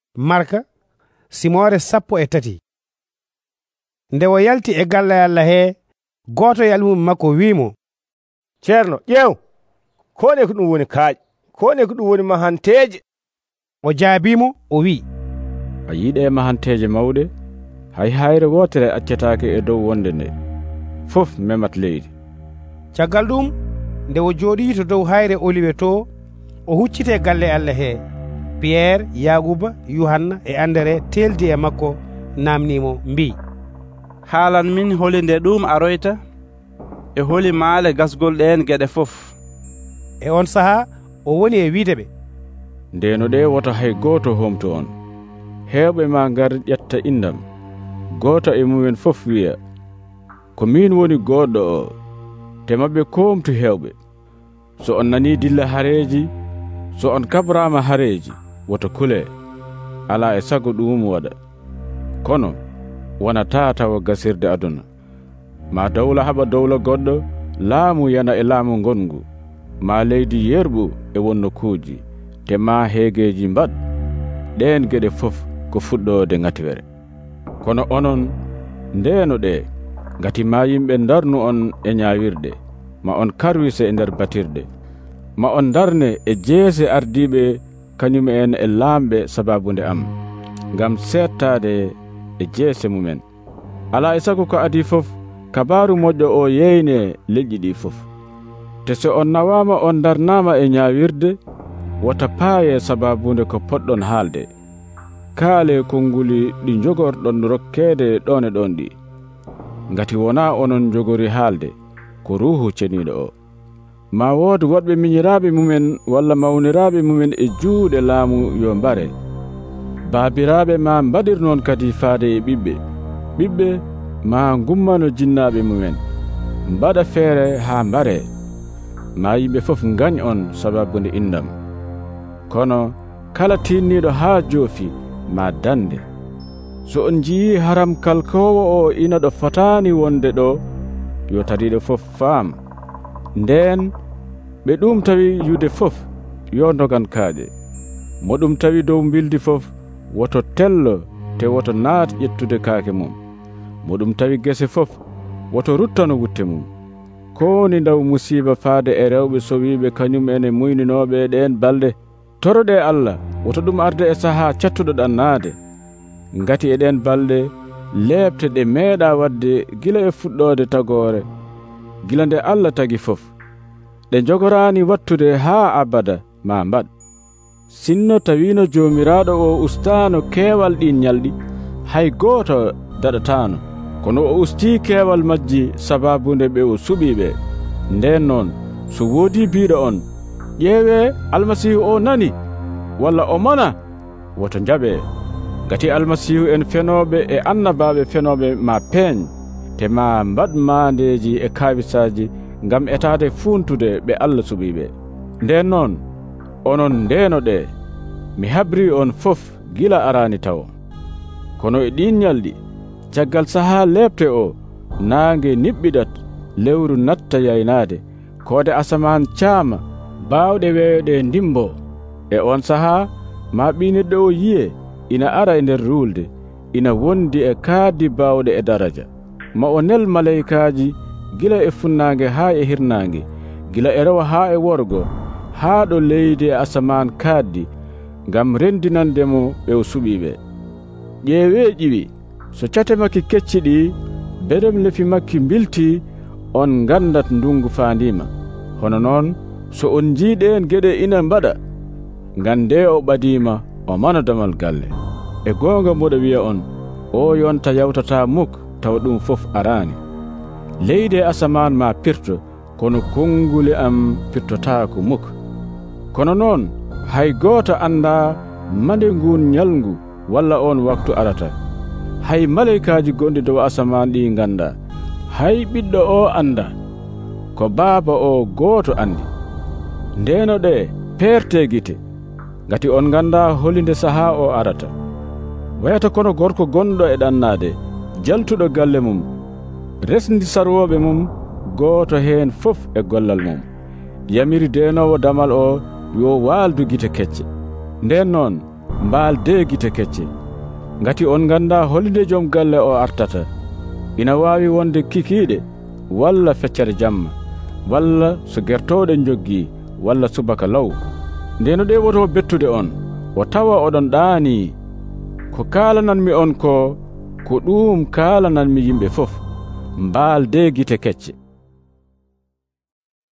Marka simore 13. Nde o yalti e galle Allah he, goto e almum makko wimo, ceerno ƴeew, kone ko ɗum woni kaaƴ, kone ko ɗum woni mahanteje. o jaabimo o wi, a yiiɗe mahanteje mawɗe, hay hayre wotere accataake e dow wonde nde, fof memat leydi. caggal ɗum nde o jooɗi to dow hayre Oliwe to, o huccite galle Allah he. Pierre, Yakuba, Yohanna e Andere teldi e makko namnimo mbi, haalan min holinde ɗum aroyta e holi maale gasgol ɗen geɗe fof. E on saha o woni e wideɓe, ndeno ɗe woto hay goto homto on. Hewɓe ma ngar ƴetta indam, goto e mumen fof wiya, ko min woni goɗɗo o, te mabɓe komtu hewɓe. So on nani dilla hareji, so on kabrama hareji, woto kule, ala e sago ɗum waɗa. Kono wonata tawa gasirde aduna. Ma dawla haɓa dawla goɗɗo, laamu yana e laamu gongu, ma leydi yerɓu e wonnokuuji, te ma heegeji mbad. Ɗen geɗe fof ko fuɗɗode ngatiwere. Kono onon ndeno ɗe, ngati ma yimɓe darnu on e ñawirde, ma on karwise e nder batirde, ma on darne e jeese ardiɓe kañum en e laamɓe sababunde am, ngam settade e jeese mumen. Ala e sago ko adi fof, kabaru moƴƴo o yeyne leƴƴi ɗi fof. Te so on nawama on darnama e ñawirde, wota paaye sababunde ko poɗɗon haalde. Kaale konnguli ɗi jogorɗon rokkede ɗon e ɗon ɗi, ngati wona onon jogori haalde ko ruhu ceniɗo o. Ma wood woɗɓe miñiraɓe mumen walla mawniraɓe mumen e juuɗe laamu yo mbare. Baabiraɓe ma mbaɗir noon kadi faade e ɓiɓɓe. Ɓiɓɓe ma gummano jinnaɓe mumen, mbaɗa feere ha mbare. Ma yimɓe fof gañ on sababunde indam. Kono kala tinniɗo ha joofi ma dande. So on jii haram kalkowo o ina ɗo fotani wonde ɗo, yo tariɗo fof faam. Nden ɓe ɗum tawi yude fof yo dogan kaaƴe. Mo ɗum tawi dow bildi fof woto tello te woto naat ƴettude kaake mum. Mo ɗum tawi gese fof woto ruttano wutte mum. Koni ndaw musiba faade e rewɓe sowiɓe kañum ene muyninoɓe ɗen balɗe. Toroɗe Allah woto ɗum arde e saha cattuɗo ɗannaade, ngati e ɗen balɗe leɓte ɗe meeɗa wadde gila e fuɗɗode tagore, gila nde Allah tagi fof, ɗe jogorani wattude ha abada ma mbaɗ. Sinno tawino jomiraɗo o ustano keewal ɗin ñalɗi, hay goto daɗatano, kono o usti keewal majji sababunde ɓe o suɓiɓe. Nden noon so woodi biɗo on, ƴeewe almasihu o nani walla o mona, woto jaɓe, gati almasihu en fenoɓe e annabaɓe fenoɓe ma peeñ, te ma mbad mandeji e kawisaji ngam etade funtude ɓe Allah suɓiɓe. Nden noon onon ndenoɗe, mi habri on fof gila arani taw. Kono e ɗin ñalɗi, caggal saha leɓte o, naange niɓɓiɗat, lewru natta yaynade, koode asaman caama, bawɗe weeyoɗe ndimbo. E on saha ma ɓinirɗo o yiye ina ara e nder rulde, ina wondi e kaaddi bawɗe e daraja. Ma o nel maleykaji gila e funnaange ha e hirnaange, gila e rewa ha e worgo, ha ɗo leydi e asaman kaaddi, ngam rendinandemo ɓe o suɓiɓe. Ƴeewe ƴiwi, so cate makki kecci ɗi, bedem lefi makki bilti, on gandat ndungu faandima. Hono noon so on jiiɗen geɗe ina mbaɗa, ngande o ɓadima o mana damal galle. E goonga mboɗo wiya on, o yonta yawtata muk tawa ɗum fof arani. Leydi e asaman ma pirto, kono konnguli am pirtotako muk. Kono noon hay goto anda mande ngun ñalngu walla on waktu arata. Hay maleykaji gonɗi dow asaman ɗi ganda, hay ɓiɗɗo o anda, ko baaba o goto andi. Ndeno ɗe perte gite, ngati on ganda holinde saha o arata. Wayata kono gorko gonɗo e ɗannade, jaltuɗo galle mum, resndi sarwoɓe mum, goto heen fof e gollal mum. Yamiri denowo damal o yo waaldu gite kecce. Nden noon mbaalde gite kecce. Ngati on ganda holinde joom galle o artata, ina waawi wonde kikiiɗe walla feccere jamma, walla so gertooɗe joggi walla subaka law. Ndeno ɗe woto bettude on, o tawa oɗon ɗaani. Ko kaalananmi on ko ɗum kaalananmi yimɓe fof, mbaalde gite kecce.